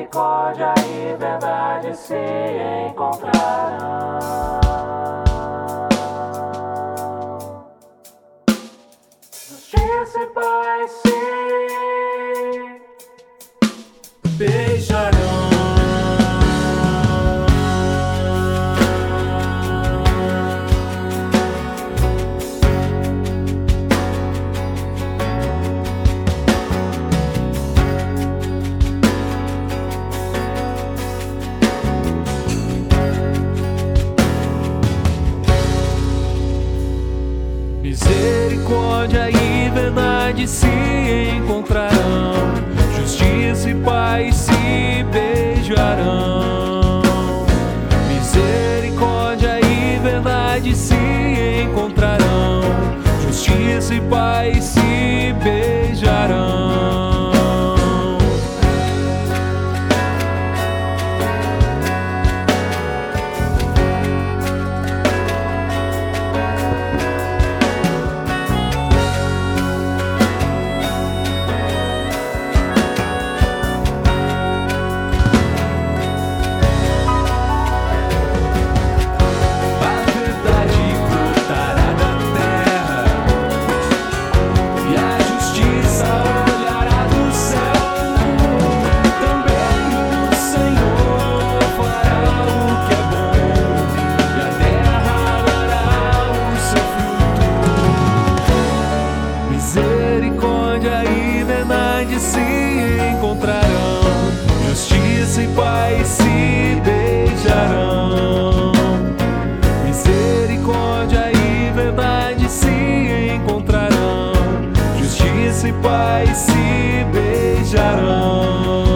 Misericórdia e verdade se encontrarão. Justiça e paz se beijarão. Misericórdia e verdade se encontrarão, justiça e paz se beijarão. Misericórdia e verdade se encontrarão, justiça e paz se beijarão. Misericórdia e verdade se encontrarão, justiça e paz se beijarão. Misericórdia e verdade se encontrarão, justiça e paz se beijarão.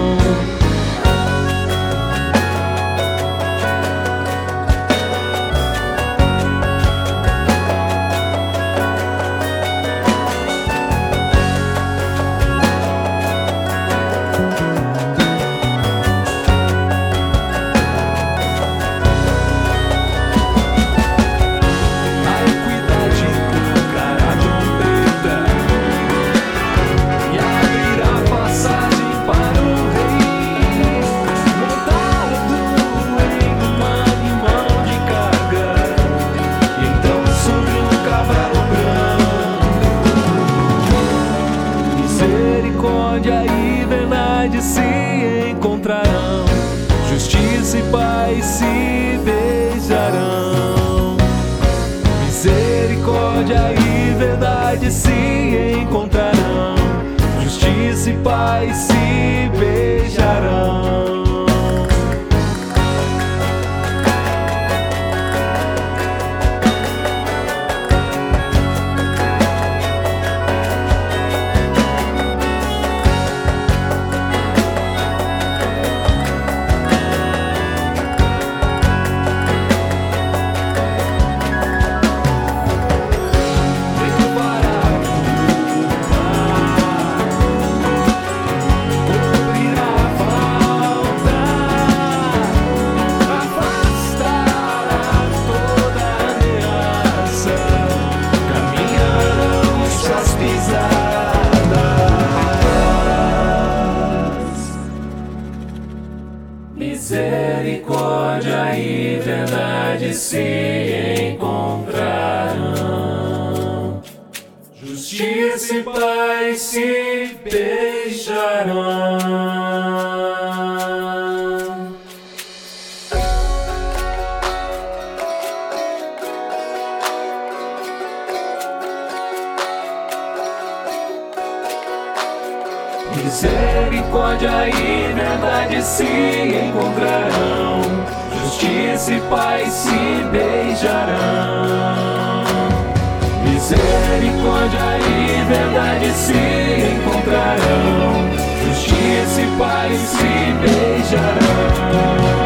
Misericórdia e verdade se encontrarão, justiça e paz se beijarão. Misericórdia e verdade se encontrarão, justiça e paz se beijarão. Misericórdia e verdade se encontrarão, justiça e paz se beijarão. Misericórdia e verdade se encontrarão, justiça e paz se beijarão. Misericórdia e verdade se encontrarão, justiça e paz se beijarão.